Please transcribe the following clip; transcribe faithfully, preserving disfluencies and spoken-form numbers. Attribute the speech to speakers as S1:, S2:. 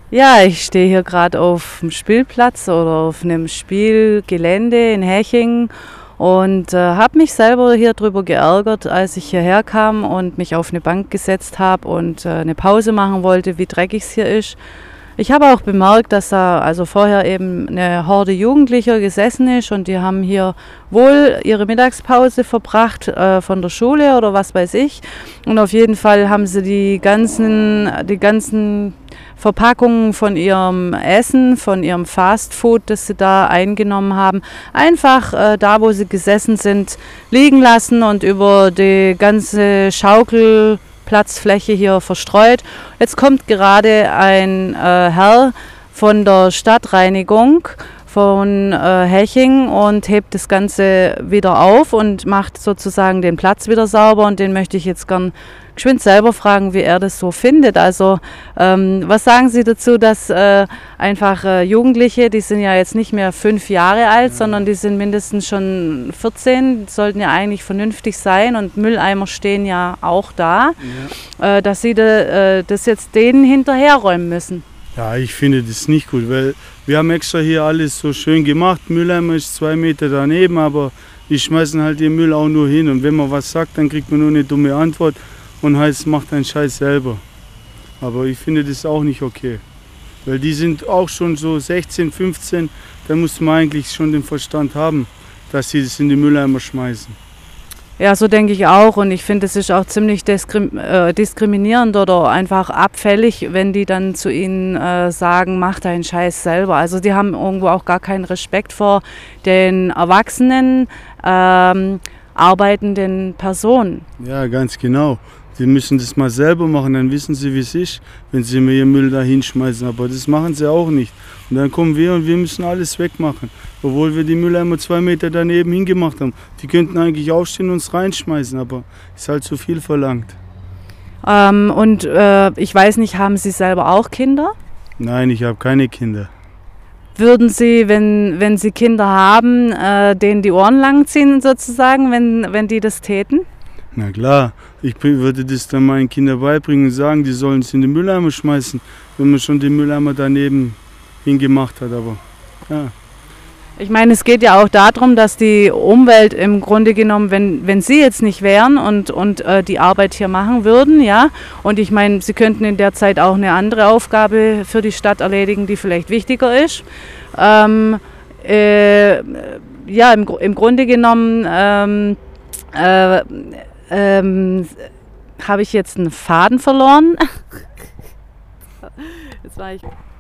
S1: Ja, ich stehe hier gerade auf dem Spielplatz oder auf einem Spielgelände in Hechingen und äh, habe mich selber hier drüber geärgert, als ich hierher kam und mich auf eine Bank gesetzt habe und äh, eine Pause machen wollte, wie dreckig es hier ist. Ich habe auch bemerkt, dass da also vorher eben eine Horde Jugendlicher gesessen ist und die haben hier wohl ihre Mittagspause verbracht äh, von der Schule oder was weiß ich. Und auf jeden Fall haben sie die ganzen, die ganzen Verpackungen von ihrem Essen, von ihrem Fastfood, das sie da eingenommen haben, einfach äh, da, wo sie gesessen sind, liegen lassen und über die ganze Schaukelplatzfläche hier verstreut. Jetzt kommt gerade ein äh, Herr von der Stadtreinigung von äh, Heching und hebt das Ganze wieder auf und macht sozusagen den Platz wieder sauber, und den möchte ich jetzt gern geschwind selber fragen, wie er das so findet. Also ähm, was sagen Sie dazu, dass äh, einfach äh, Jugendliche, die sind ja jetzt nicht mehr fünf Jahre alt, ja, sondern die sind mindestens schon vierzehn, sollten ja eigentlich vernünftig sein und Mülleimer stehen ja auch da, ja, äh, dass Sie de, äh, das jetzt denen hinterherräumen müssen?
S2: Ja, ich finde das nicht gut, weil wir haben extra hier alles so schön gemacht. Mülleimer ist zwei Meter daneben, aber die schmeißen halt den Müll auch nur hin. Und wenn man was sagt, dann kriegt man nur eine dumme Antwort und heißt, macht einen Scheiß selber. Aber ich finde das auch nicht okay. Weil die sind auch schon so sechzehn, fünfzehn, da muss man eigentlich schon den Verstand haben, dass sie das in die Mülleimer schmeißen.
S1: Ja, so denke ich auch, und ich finde, es ist auch ziemlich diskrim äh, diskriminierend oder einfach abfällig, wenn die dann zu ihnen äh, sagen, mach deinen Scheiß selber. Also die haben irgendwo auch gar keinen Respekt vor den erwachsenen, ähm, arbeitenden Personen.
S2: Ja, ganz genau. Die müssen das mal selber machen, dann wissen sie, wie es ist, wenn sie mir ihren Müll da hinschmeißen. Aber das machen sie auch nicht. Und dann kommen wir und wir müssen alles wegmachen. Obwohl wir die Mülleimer zwei Meter daneben hingemacht haben. Die könnten eigentlich aufstehen und uns reinschmeißen, aber ist halt zu viel verlangt.
S1: Ähm, und äh, ich weiß nicht, haben Sie selber auch Kinder?
S2: Nein, ich habe keine Kinder.
S1: Würden Sie, wenn, wenn Sie Kinder haben, äh, denen die Ohren langziehen sozusagen, wenn, wenn die das täten?
S2: Na klar, ich würde das dann meinen Kindern beibringen und sagen, die sollen es in den Mülleimer schmeißen, wenn man schon den Mülleimer daneben hingemacht hat, aber ja.
S1: Ich meine, es geht ja auch darum, dass die Umwelt im Grunde genommen, wenn, wenn Sie jetzt nicht wären und, und äh, die Arbeit hier machen würden, ja, und ich meine, Sie könnten in der Zeit auch eine andere Aufgabe für die Stadt erledigen, die vielleicht wichtiger ist. Ähm, äh, ja, im, im Grunde genommen ähm, äh, ähm, habe ich jetzt einen Faden verloren. Jetzt war ich